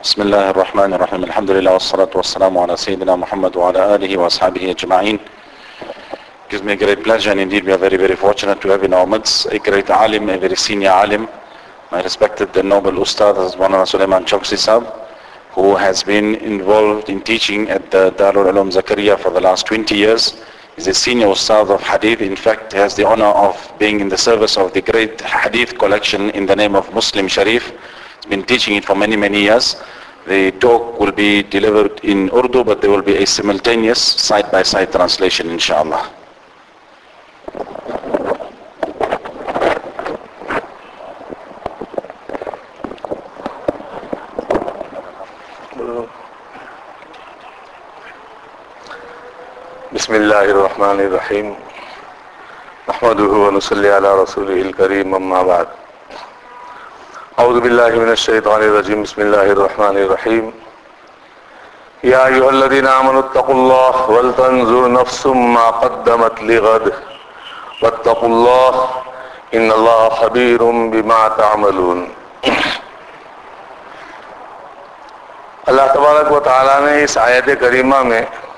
بسم الله الرحمن الرحيم. الحمد لله والصلاة والسلام على سيدنا محمد وعلى آله وأصحابه أجمعين. It gives me a great pleasure, and indeed we are very, very fortunate to have in our midst a great alim, a very senior alim, my respected and noble Ustad, Maulana Sulaiman Chowksi Sahab, who has been involved in teaching at the Darul Ulum Zakaria for the last 20 years. He's a senior Ustad of Hadith. In fact, he has the honor of being in the service of the great Hadith collection in the name of Muslim Sharif. He's been teaching it for many, many years. The talk will be delivered in Urdu, but there will be a simultaneous side-by-side translation, inshallah. بسم الله الرحمن الرحيم نحمده ونصلي على رسوله الكريم أما بعد أعوذ بالله من الشيطان الرجيم بسم الله الرحمن الرحيم يا أيها الذين آمنوا اتقوا الله ولتنظر نفس ما قدمت لغد واتقوا الله إن الله خبير بما تعملون. اللہ تبارک و تعالیٰ نے اس آیت کریمہ میں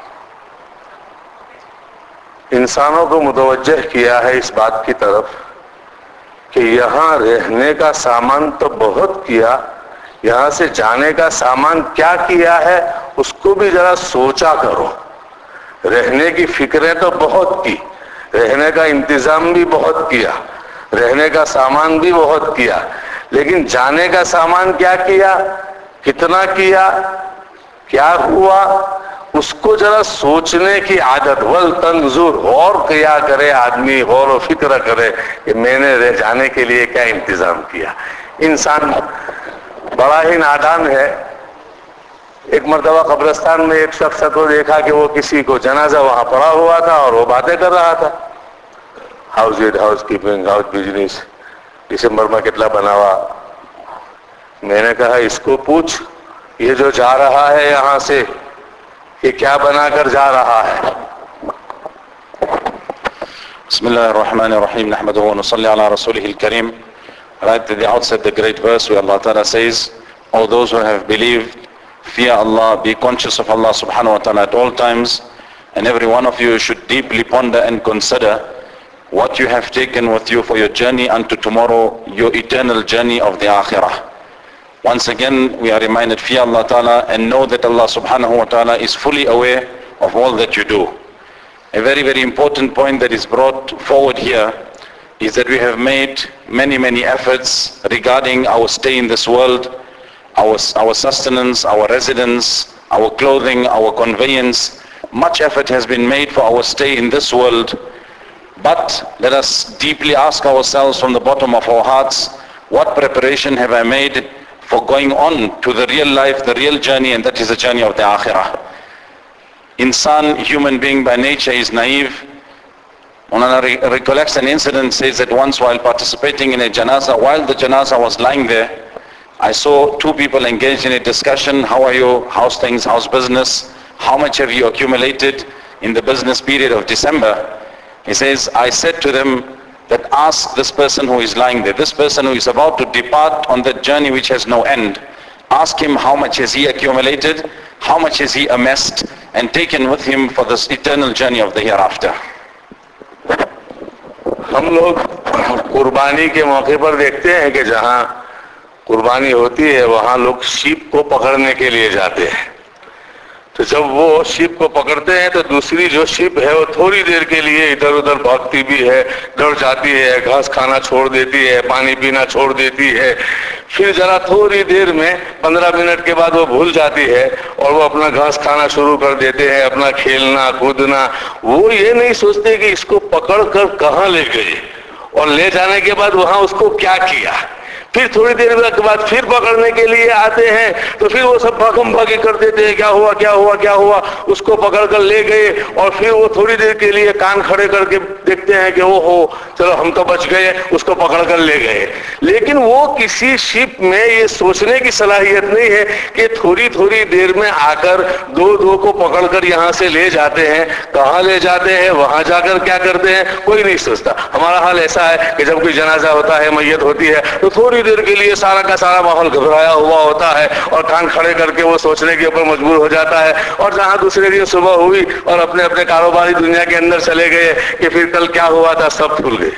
انسانوں کو متوجہ کیا ہے اس بات کی طرف کہ یہاں رہنے کا سامان تو بہت کیا، یہاں سے جانے کا سامان کیا کیا ہے اس کو بھی ذرا سوچا کرو. رہنے کی فکریں تو بہت کی، رہنے کا انتظام بھی بہت کیا، رہنے کا سامان بھی بہت کیا، لیکن جانے کا سامان کیا کیا، کتنا کیا، کیا ہوا، اس کو ذرا سوچنے کی عادت. وَلْتَنْظُرْ غور کیا کرے آدمی، غور و فکر کرے کہ میں نے رہ جانے کے لیے کیا انتظام کیا. انسان بڑا ہی نادان ہے. ایک مرتبہ قبرستان میں ایک شخص کو دیکھا کہ وہ کسی کو جنازہ وہاں پڑا ہوا تھا اور وہ باتیں کر رہا تھا. House aid, housekeeping, house business, December میں کتنا بناوا. میں نے کہا اس کو پوچھ یہ جو جا رہا ہے یہاں سے یہ کیا بنا کر جا رہا ہے. بسم الله الرحمن الرحيم نحمده ونصلي على رسوله الكريم. Right at the outset, the great verse where Allah Ta'ala says, "O those who have believed, fear Allah, be conscious of Allah subhanahu wa ta'ala at all times, and every one of you should deeply ponder and consider what you have taken with you for your journey unto tomorrow, your eternal journey of the akhirah." Once again, we are reminded, fear Allah Ta'ala and know that Allah subhanahu wa ta'ala is fully aware of all that you do. A very, very important point that is brought forward here is that we have made many, many efforts regarding our stay in this world, our sustenance, our residence, our clothing, our conveyance. Much effort has been made for our stay in this world. But let us deeply ask ourselves from the bottom of our hearts, what preparation have I made for going on to the real life, the real journey, and that is the journey of the akhirah. Insan, human being by nature, is naive. Maulana recollects an incident, says that once while participating in a janazah, while the janazah was lying there, I saw two people engaged in a discussion. How are you? How's things? How's business? How much have you accumulated in the business period of December? He says, I said to them that ask this person who is lying there, this person who is about to depart on that journey which has no end, ask him how much has he accumulated, how much has he amassed and taken with him for this eternal journey of the hereafter. ہم لوگ قربانی کے موقع پر دیکھتے ہیں کہ جہاں قربانی ہوتی ہے وہاں لوگ شیپ کو پکڑنے کے لیے جاتے ہیں. تو جب وہ شیپ کو پکڑتے ہیں تو دوسری جو شیپ ہے وہ تھوڑی دیر کے لیے ادھر ادھر بھاگتی بھی ہے، ڈر جاتی ہے، گھاس کھانا چھوڑ دیتی ہے، پانی پینا چھوڑ دیتی ہے. پھر ذرا تھوڑی دیر میں 15 منٹ کے بعد وہ بھول جاتی ہے اور وہ اپنا گھاس کھانا شروع کر دیتے ہیں، اپنا کھیلنا کودنا. وہ یہ نہیں سوچتے کہ اس کو پکڑ کر کہاں لے گئے اور لے جانے کے بعد وہاں اس کو کیا کیا. پھر تھوڑی دیر کے بعد پھر پکڑنے کے لیے آتے ہیں تو پھر وہ سب بھاگم بھاگی کر دیتے ہیں، کیا ہوا کیا ہوا کیا ہوا. اس کو پکڑ کر لے گئے اور پھر وہ تھوڑی دیر کے لیے کان کھڑے کر کے دیکھتے ہیں کہ وہ ہو چلو ہم تو بچ گئے، اس کو پکڑ کر لے گئے. لیکن وہ کسی شپ میں یہ سوچنے کی صلاحیت نہیں ہے کہ تھوڑی تھوڑی دیر میں آ کر دو کو پکڑ کر یہاں سے لے جاتے ہیں. کہاں لے جاتے ہیں، وہاں جا کر کیا کرتے ہیں، کوئی نہیں سوچتا. ہمارا حال ایسا ہے کہ جب کوئی جنازہ ہوتا ہے، میت ہوتی ہے، تو تھوڑی देर के लिए सारा का सारा माहौल घबराया हुआ होता है और कान खड़े करके वो सोचने के ऊपर मजबूर हो जाता है, और जहां दूसरे दिन सुबह हुई और अपने अपने कारोबारी दुनिया के अंदर चले गए कि फिर कल क्या हुआ था सब भूल गए।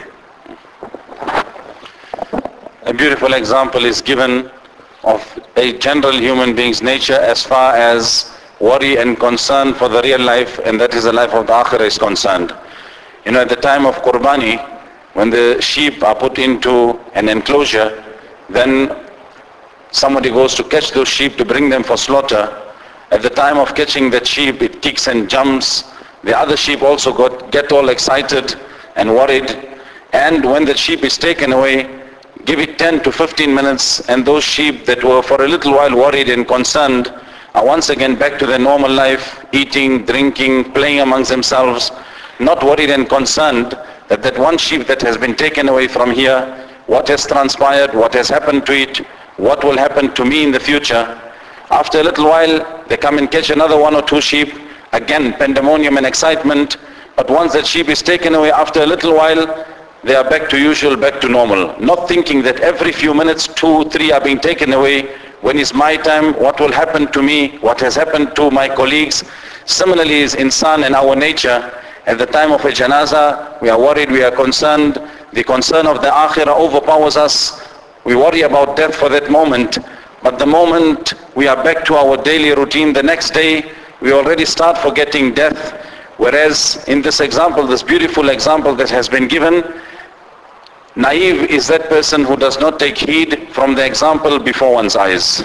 A beautiful example is given of a general human being's nature as far as worry and concern for the real life, and that is the life of the akhirah, is concerned. You know, at the time of Qurbani, when the sheep are put into an enclosure, then somebody goes to catch those sheep to bring them for slaughter. At the time of catching that sheep, it kicks and jumps. The other sheep also get all excited and worried. And when the sheep is taken away, give it 10 to 15 minutes, and those sheep that were for a little while worried and concerned are once again back to their normal life, eating, drinking, playing amongst themselves, not worried and concerned that one sheep that has been taken away from here, what has transpired, what has happened to it, what will happen to me in the future. After a little while, they come and catch another one or two sheep, again pandemonium and excitement, but once that sheep is taken away, after a little while, they are back to usual, back to normal, not thinking that every few minutes, 2, 3 are being taken away. When is my time? What will happen to me? What has happened to my colleagues? Similarly is insan and our nature. At the time of a janaza, we are worried, we are concerned. The concern of the akhirah overpowers us. We worry about death for that moment. But the moment we are back to our daily routine, the next day, we already start forgetting death. Whereas in this example, this beautiful example that has been given, naive is that person who does not take heed from the example before one's eyes.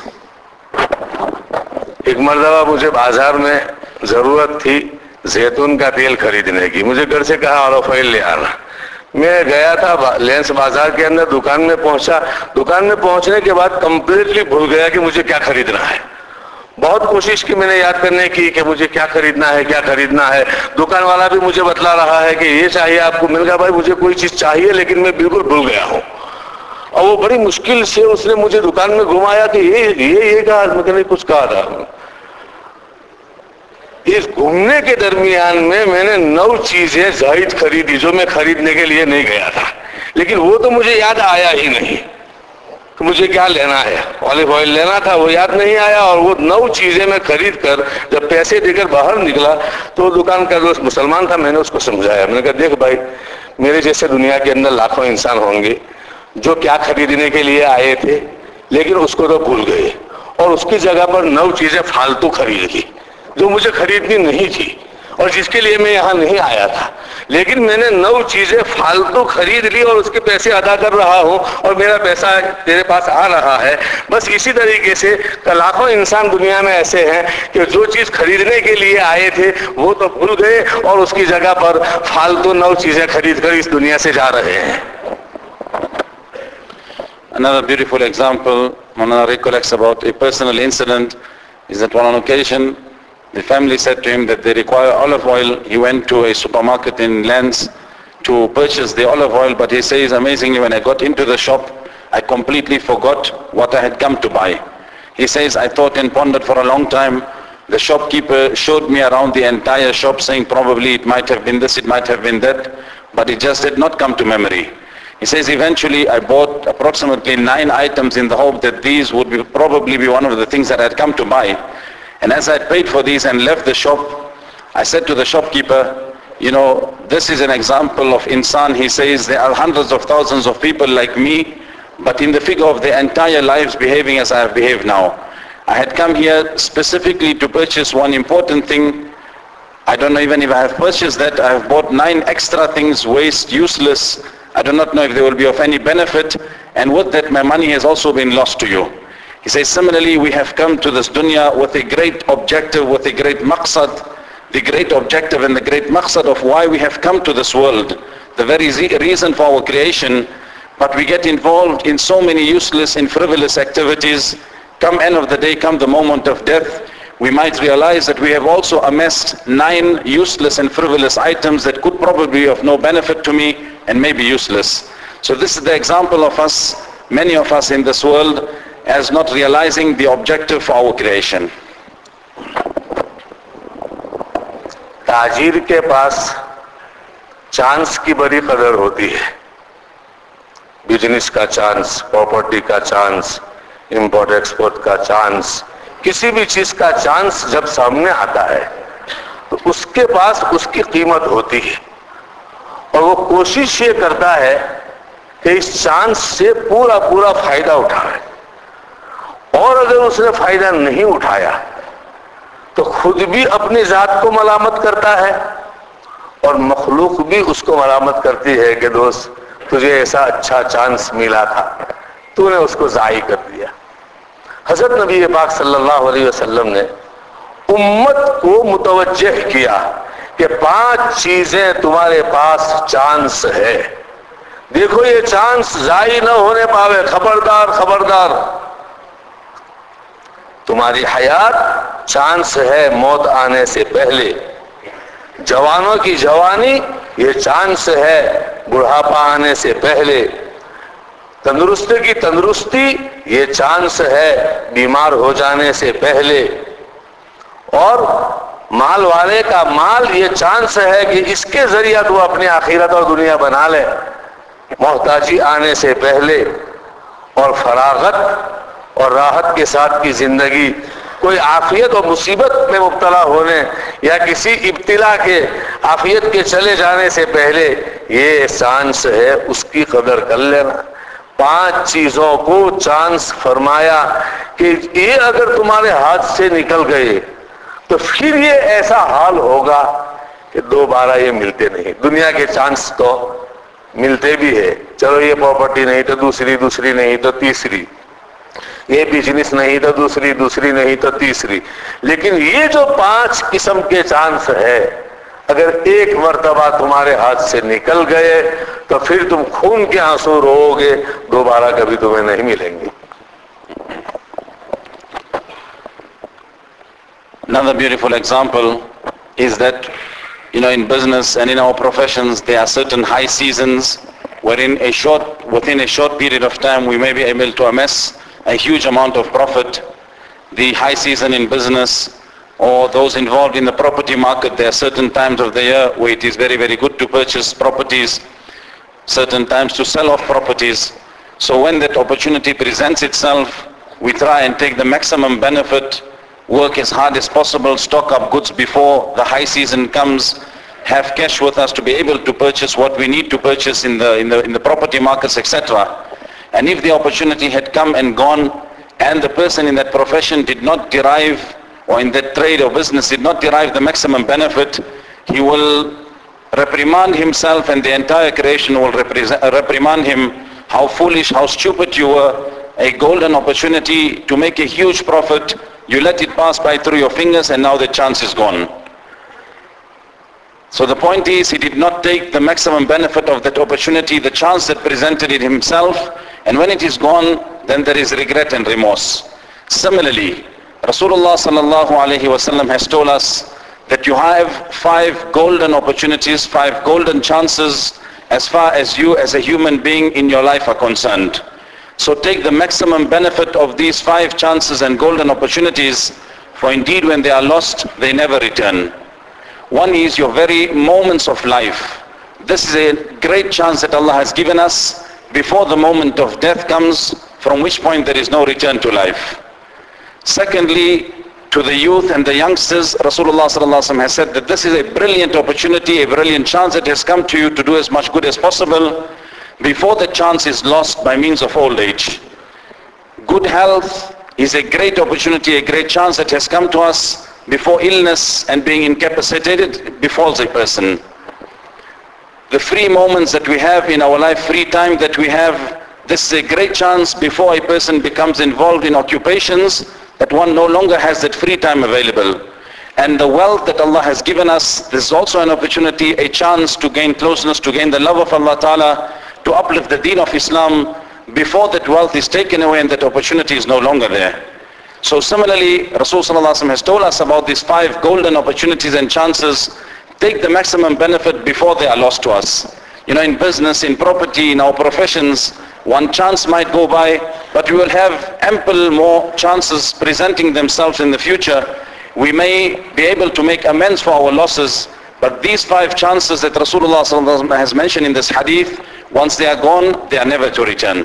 एक मर्तबा मुझे बाजार में जरूरत थी जैतून का तेल खरीदने की, मुझे घर से कहा ऑलिव ऑयल ले आना। मैं गया था लेंस बाजार के अंदर, दुकान में पहुंचा। दुकान में पहुंचने के बाद कंप्लीटली भूल गया कि मुझे क्या खरीदना है। बहुत कोशिश की मैंने याद करने की कि मुझे क्या खरीदना है, क्या खरीदना है। दुकान वाला भी मुझे बतला रहा है कि ये चाहिए आपको। मैंने कहा भाई मुझे कोई चीज चाहिए, लेकिन मैं बिल्कुल भूल गया हूँ। और वो बड़ी मुश्किल से उसने मुझे दुकान में घुमाया कि ये कहा, मैंने कुछ कहा था। इस घूमने के दरमियान में मैंने 9 चीजें जायद खरीदी जो मैं खरीदने के लिए नहीं गया था, लेकिन वो तो मुझे याद आया ही नहीं कि मुझे क्या लेना है। ऑलिव ऑयल लेना था, वो याद नहीं आया। और वो 9 चीजें मैं खरीद कर जब पैसे देकर बाहर निकला तो दुकान का जो मुसलमान था, मैंने उसको समझाया। मैंने कहा देख भाई, मेरे जैसे दुनिया के अंदर लाखों इंसान होंगे जो क्या खरीदने के लिए आए थे, लेकिन उसको तो भूल गए और उसकी जगह पर 9 चीजें फालतू खरीद ली जो मुझे खरीदनी नहीं थी और जिसके लिए मैं यहाँ नहीं आया था। लेकिन मैंने 9 चीजें फालतू खरीद ली और उसके पैसे अदा कर रहा हूँ और मेरा पैसा तेरे पास आ रहा है। बस इसी तरीके से लाखों इंसान दुनिया में ऐसे हैं कि जो चीज खरीदने के लिए आए थे वो तो भूल गए और उसकी जगह पर फालतू 9 चीजें खरीद कर इस दुनिया से जा रहे हैं। Another beautiful example Maulana recollects about a personal incident is that on occasion the family said to him that they require olive oil. He went to a supermarket in Lens to purchase the olive oil, but he says amazingly when I got into the shop I completely forgot what I had come to buy. He says I thought and pondered for a long time. The shopkeeper showed me around the entire shop saying probably it might have been this, it might have been that, but it just did not come to memory. He says eventually I bought approximately 9 items in the hope that these would probably be one of the things that I had come to buy. And as I paid for these and left the shop, I said to the shopkeeper, you know, this is an example of insan. He says there are hundreds of thousands of people like me, but in the figure of their entire lives behaving as I have behaved now. I had come here specifically to purchase one important thing. I don't know even if I have purchased that. I have bought 9 extra things, waste, useless. I do not know if they will be of any benefit, and with that my money has also been lost to you. He says similarly we have come to this dunya with a great objective, with a great maqsad, the great objective and the great maqsad of why we have come to this world, the very reason for our creation, but we get involved in so many useless and frivolous activities. Come end of the day, come the moment of death, we might realize that we have also amassed 9 useless and frivolous items that could probably be of no benefit to me and may be useless. So this is the example of us, many of us in this world, as not realizing the objective for our creation. ताजिर के पास chance की बड़ी कदर होती है। Business का chance, property का chance, import export का chance, किसी भी चीज का चांस जब सामने आता है तो उसके पास उसकी कीमत होती है और वो कोशिश ये करता है कि इस चांस से पूरा पूरा फायदा उठाए। और अगर उसने फायदा नहीं उठाया तो खुद भी अपनी जात को मलामत करता है और मखलूक भी उसको मलामत करती है कि दोस्त तुझे ऐसा अच्छा चांस मिला था, तूने उसको जाई कर दिया। हजरत नबी पाक सल्लल्लाहु अलैहि वसल्लम ने उम्मत को मुतवज्जह किया कि 5 चीजें तुम्हारे पास चांस है, देखो ये चांस जाई न होने पावे, खबरदार खबरदार। तुम्हारी हयात चांस है मौत आने से पहले, जवानों की जवानी ये चांस है बुढ़ापा आने से पहले, तंदुरुस्ती की तंदुरुस्ती ये चांस है बीमार हो जाने से पहले, और माल वाले का माल ये चांस है कि इसके जरिए तो अपनी आखिरत और दुनिया बना ले मोहताजी आने से पहले। और फरागत और राहत के साथ की जिंदगी, कोई आफियत और मुसीबत में मुब्तला होने या किसी इब्तिला के आफियत के चले जाने से पहले ये चांस है, उसकी कदर कर लेना। 5 चीजों को चांस फरमाया कि ये अगर तुम्हारे हाथ से निकल गए तो फिर ये ऐसा हाल होगा कि दोबारा ये मिलते नहीं। दुनिया के चांस तो मिलते भी है, चलो ये प्रॉपर्टी नहीं तो दूसरी, दूसरी नहीं तो तीसरी, ये बिजनेस नहीं तो दूसरी, दूसरी नहीं तो तीसरी। लेकिन ये जो 5 किस्म के चांस है, अगर एक मर्तबा तुम्हारे हाथ से निकल गए तो फिर तुम खून के आंसू रोओगे, दोबारा कभी तुम्हें नहीं मिलेंगे। Another beautiful example is that, in business and in our professions, there are certain high seasons wherein within a short period of time we may be able to amass a huge amount of profit. The high season in business, or those involved in the property market, there are certain times of the year where it is very, very good to purchase properties, certain times to sell off properties. So when that opportunity presents itself, we try and take the maximum benefit, work as hard as possible, stock up goods before the high season comes, have cash with us to be able to purchase what we need to purchase in the property markets, etc. And if the opportunity had come and gone and the person in that profession did not derive, or in that trade or business did not derive the maximum benefit, he will reprimand himself and the entire creation will reprimand him. How foolish, how stupid you were. A golden opportunity to make a huge profit, you let it pass by through your fingers and now the chance is gone. So the point is, he did not take the maximum benefit of that opportunity, the chance that presented it himself, and when it is gone, then there is regret and remorse. Similarly, Rasulullah sallallahu alaihi wasallam has told us that you have 5 golden opportunities, 5 golden chances as far as you as a human being in your life are concerned. So take the maximum benefit of these 5 chances and golden opportunities, for indeed when they are lost, they never return. One is your very moments of life. This is a great chance that Allah has given us before the moment of death comes, from which point there is no return to life. Secondly, to the youth and the youngsters, Rasulullah sallallahu alaihi wasallam has said that this is a brilliant opportunity, a brilliant chance that has come to you to do as much good as possible before the chance is lost by means of old age. Good health is a great opportunity, a great chance that has come to us before illness and being incapacitated befalls a person. The free moments that we have in our life, free time that we have, this is a great chance before a person becomes involved in occupations that one no longer has that free time available. And the wealth that Allah has given us, this is also an opportunity, a chance to gain closeness, to gain the love of Allah Ta'ala, to uplift the deen of Islam before that wealth is taken away and that opportunity is no longer there. So similarly, Rasulullah has told us about these 5 golden opportunities and chances. Take the maximum benefit before they are lost to us. In business, in property, in our professions, one chance might go by, but we will have ample more chances presenting themselves in the future. We may be able to make amends for our losses, but these 5 chances that Rasulullah has mentioned in this hadith, Once they are gone, they are never to return.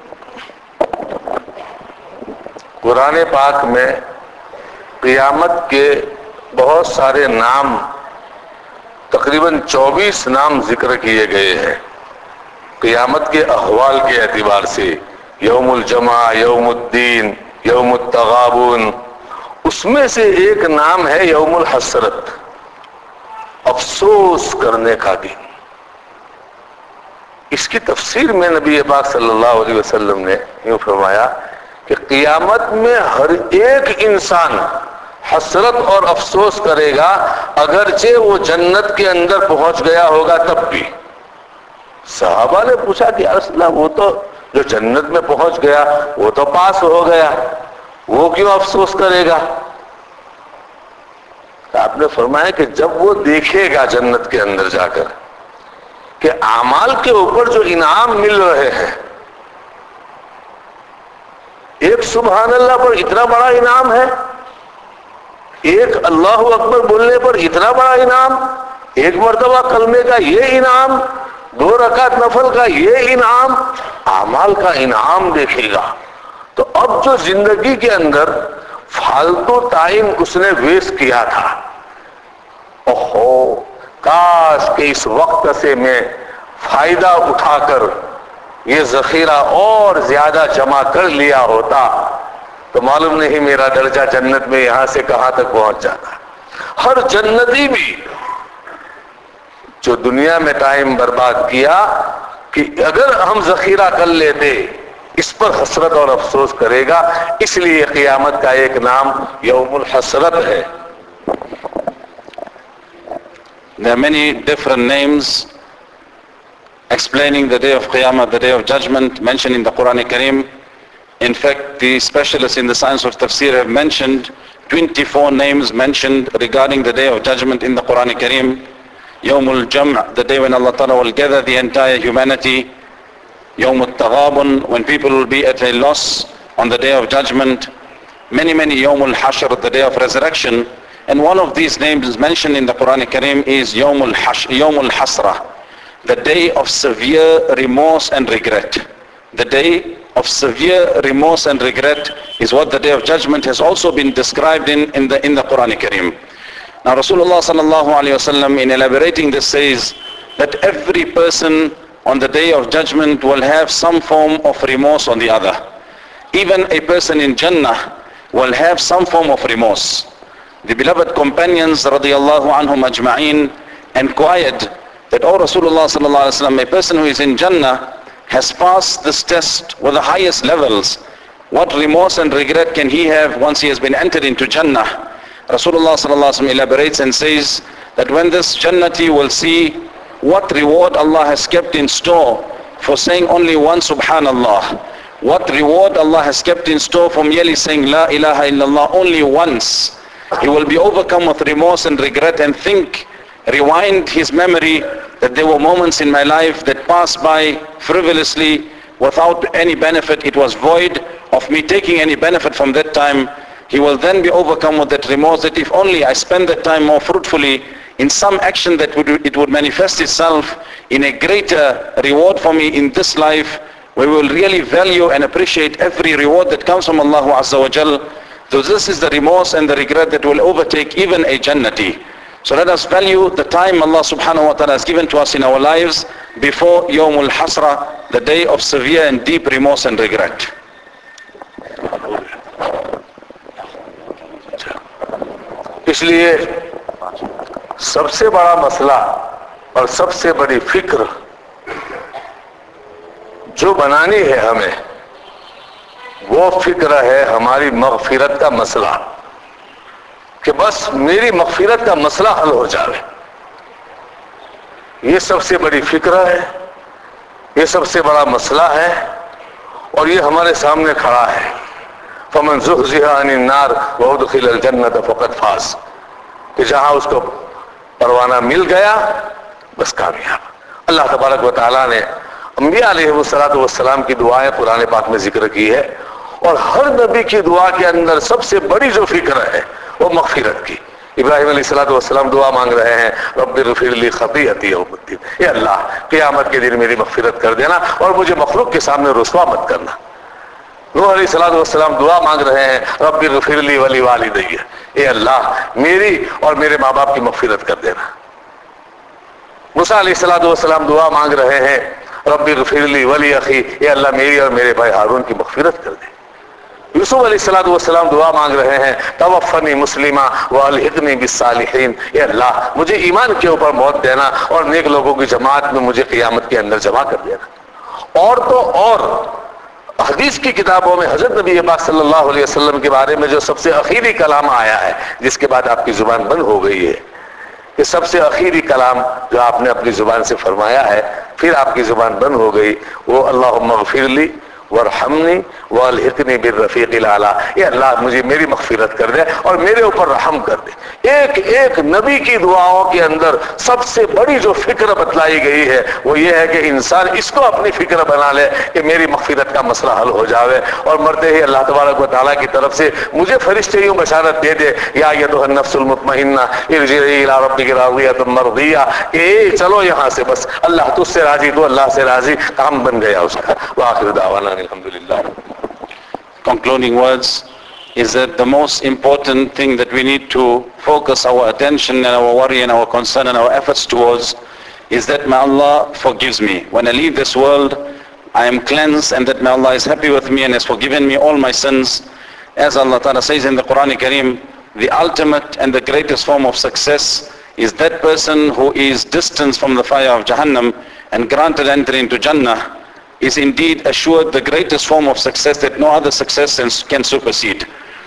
قرآن پاک میں قیامت کے بہت سارے نام، تقریباً 24 نام ذکر کیے گئے ہیں قیامت کے احوال کے اعتبار سے. یوم الجمع، یوم الدین، یوم التغابن. اس میں سے ایک نام ہے یوم الحسرت، افسوس کرنے کا دن. اس کی تفسیر میں نبی پاک صلی اللہ علیہ وسلم نے یوں فرمایا کہ قیامت میں ہر ایک انسان حسرت اور افسوس کرے گا، اگرچہ وہ جنت کے اندر پہنچ گیا ہوگا تب بھی. صحابہ نے پوچھا کہ یا رسول اللہ، وہ تو جو جنت میں پہنچ گیا وہ تو پاس ہو گیا، وہ کیوں افسوس کرے گا؟ آپ نے فرمایا کہ جب وہ دیکھے گا جنت کے اندر جا کر کہ اعمال کے اوپر جو انعام مل رہے ہیں، ایک سبحان اللہ پر اتنا بڑا انعام ہے، ایک اللہ اکبر بولنے پر اتنا بڑا انعام، ایک مرتبہ کلمے کا یہ انعام، 2 رکعت نفل کا یہ انعام، اعمال کا انعام دیکھے گا. تو اب جو زندگی کے اندر فالتو ٹائم اس نے ویسٹ کیا تھا، اوہو کاش کہ اس وقت سے میں فائدہ اٹھا کر یہ ذخیرہ اور زیادہ جمع کر لیا ہوتا تو معلوم نہیں میرا درجہ جنت میں یہاں سے کہاں تک پہنچ جاتا. ہر جنتی بھی جو دنیا میں ٹائم برباد کیا کہ اگر ہم ذخیرہ کر لیتے، اس پر حسرت اور افسوس کرے گا. اس لیے قیامت کا ایک نام یوم الحسرت ہے. There are many different names explaining the day of Qiyamah, the day of judgment, mentioned in the Quran Kareem. In fact, the specialists in the science of tafsir have mentioned 24 names mentioned regarding the day of judgment in the Quran Kareem. Yawmul Jam', the day when Allah Ta'ala will gather the entire humanity. Yawmut Taghabun, when people will be at a loss on the day of judgment. Many Yawmul Hashr, the day of resurrection. And one of these names is mentioned in the Quran Kareem is Yawmul Hasra, the day of severe remorse and regret. The day of severe remorse and regret is what the day of judgment has also been described in the Quran Kareem. Now Rasulullah sallallahu alaihi wasallam in elaborating this says that every person on the day of judgment will have some form of remorse on the other. Even a person in Jannah will have some form of remorse. The beloved companions radiyallahu anhum ajma'in inquired that, O Rasulullah sallallahu alaihi wasallam, a person who is in Jannah has passed this test with the highest levels. What remorse and regret can he have once he has been entered into Jannah? Rasulullah sallallahu alaihi wasallam elaborates and says that when this Jannati will see what reward Allah has kept in store for saying only one Subhanallah, what reward Allah has kept in store for merely saying La ilaha illallah only once, he will be overcome with remorse and regret and rewind his memory that there were moments in my life that passed by frivolously without any benefit. It was void of me taking any benefit from that time. He will then be overcome with that remorse that if only I spend that time more fruitfully in some action that it would manifest itself in a greater reward for me in this life, we will really value and appreciate every reward that comes from Allah Azza wa Jal. So this is the remorse and the regret that will overtake even a Jannati. So let us value the time Allah subhanahu wa ta'ala has given to us in our lives before Yawmul Hasra, the day of severe and deep remorse and regret. اس لیے سب سے بڑا مسئلہ اور سب سے بڑی فکر جو بنانی ہے ہمیں، وہ فکر ہے ہماری مغفرت کا مسئلہ، کہ بس میری مغفرت کا مسئلہ حل ہو جائے. یہ سب سے بڑی فکر ہے، یہ سب سے بڑا مسئلہ ہے، اور یہ ہمارے سامنے کھڑا ہے. فمن زحزح عن النار وادخل الجنة فقد فاز، کہ جہاں اس کو پروانہ مل گیا بس کامیاب. اللہ تبارک و تعالیٰ نے انبیاء علیہ السلام کی دعائیں قرآن پاک میں ذکر کی ہے، اور ہر نبی کی دعا کے اندر سب سے بڑی جو فکر ہے وہ مغفرت کی، इब्राहिम अलैहिस्सलाम दुआ मांग रहे हैं, रब्बिग़फिरली खतीअती यौमिद्दीन, ये अल्लाह क़यामत के दिन मेरी मग़फ़िरत कर देना और मुझे मखलूक के सामने रुसवा मत करना। नूह अलैहिस्सलाम दुआ मांग रहे हैं, रब्बिग़फिरली वली वालिदैया, ये अल्लाह मेरी और मेरे माँ बाप की मग़फ़िरत कर देना। मूसा अलैहिस्सलाम दुआ मांग रहे हैं, रब्बिग़फिरली वली अखी, ये अल्लाह मेरी और मेरे भाई हारून की मग़फ़िरत कर दे। यूसुफ अलैहिस्सलाम दुआ मांग रहे हैं, तवफ़्फ़नी मुस्लिमा व अलहिक़नी बिस्सालिहीन, ये अल्लाह मुझे ईमान के ऊपर मौत देना और नेक लोगों की जमात में मुझे क़यामत के अंदर जमा कर देना। और तो और हदीस की किताबों में हज़रत नबी पाक सल्लल्लाहु अलैहि वसल्लम के बारे में जो सबसे आखिरी कलाम आया है, जिसके बाद आपकी जुबान बंद हो गई है, कि सबसे आखिरी कलाम जो आपने अपनी जुबान से फरमाया है फिर आपकी जुबान बंद हो गई, वो अल्लाहुम्मा ग़फ़िरली वरहमनी वअल्हिक़नी बिर्रफ़ीक़िल आला, ये अल्लाह मुझे मेरी मग़फ़िरत कर दे और मेरे ऊपर रहम कर दे। एक एक नबी की दुआओं के अंदर सबसे बड़ी जो फिक्र बतलाई गई है वो ये है कि इंसान इसको अपनी फिक्र बना ले कि मेरी मग़फ़िरत का मसला हल हो जावे और मरते ही अल्लाह तबारक व तआला की तरफ से मुझे फरिश्ते यूं बशारत दे दे, या अय्युहन नफ्सुल मुतमइन्ना इरजिई इला रब्बिकी राज़ियतन मर्दिया, कि चलो यहाँ से, बस अल्लाह तुझसे राजी, तो अल्लाह से राजी, काम बन गया उसका। व आखिर दावाना अल्हम्दुलिल्लाह। Concluding words is that the most important thing that we need to focus our attention and our worry and our concern and our efforts towards is that may Allah forgives me. When I leave this world, I am cleansed, and that may Allah is happy with me and has forgiven me all my sins. As Allah Ta'ala says in the Quran Kareem, the ultimate and the greatest form of success is that person who is distanced from the fire of Jahannam and granted entry into Jannah is indeed assured the greatest form of success that no other success can supersede.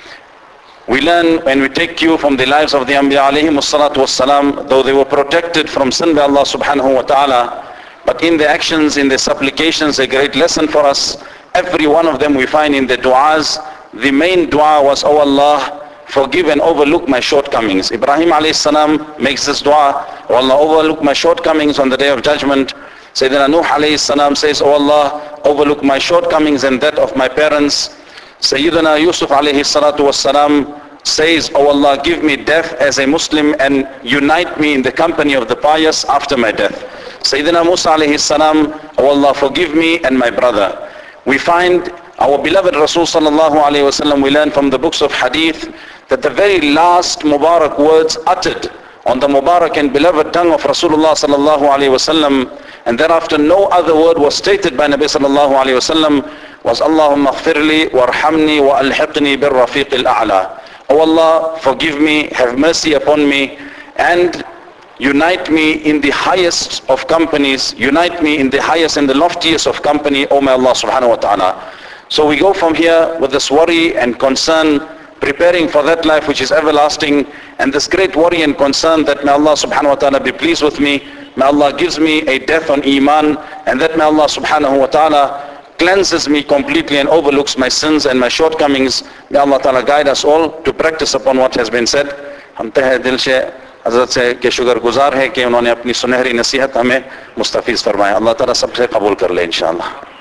We learn when we take cue from the lives of the Anbiya alayhimus salatu wassalam, though they were protected from sin by Allah subhanahu wa ta'ala, but in their actions, in their supplications, a great lesson for us. Every one of them we find in their du'as, the main dua was, "Oh Allah, forgive and overlook my shortcomings." Ibrahim alayhi salam makes this dua, "Oh Allah, overlook my shortcomings on the day of judgment." Sayyidina Nuh alayhi salam says, "Oh Allah, overlook my shortcomings and that of my parents." Sayyidina Yusuf alayhi salatu wassalam says, "Oh Allah, give me death as a Muslim and unite me in the company of the pious after my death." Sayyidina Musa alayhi salam, "Oh Allah, forgive me and my brother." We find our beloved Rasul sallallahu alayhi wasallam, we learn from the books of hadith that the very last Mubarak words uttered on the Mubarak and beloved tongue of Rasulullah sallallahu alayhi wasallam, and thereafter no other word was stated by Nabi sallallahu alayhi wasallam, was Allahumma ghfirli warhamni wa alhiqni bir rafiqil a'la. Oh Allah, forgive me, have mercy upon me, and unite me in the highest of companies, unite me in the highest and the loftiest of company, O may Allah subhanahu wa ta'ala. So we go from here with this worry and concern, preparing for that life which is everlasting, and this great worry and concern that may Allah subhanahu wa ta'ala be pleased with me, may Allah gives me a death on Iman, and that may Allah subhanahu wa ta'ala cleanses me completely and overlooks my sins and my shortcomings. May Allah ta'ala guide us all to practice upon what has been said. हम तहे दिल से हज़रत से के शुक्र गुजार है कि उन्होंने अपनी सुनहरी नसीहत हमें मुस्तफ़ीज़ फरमाया। अल्लाह ताला सबसे कबूल कर ले इंशाअल्लाह।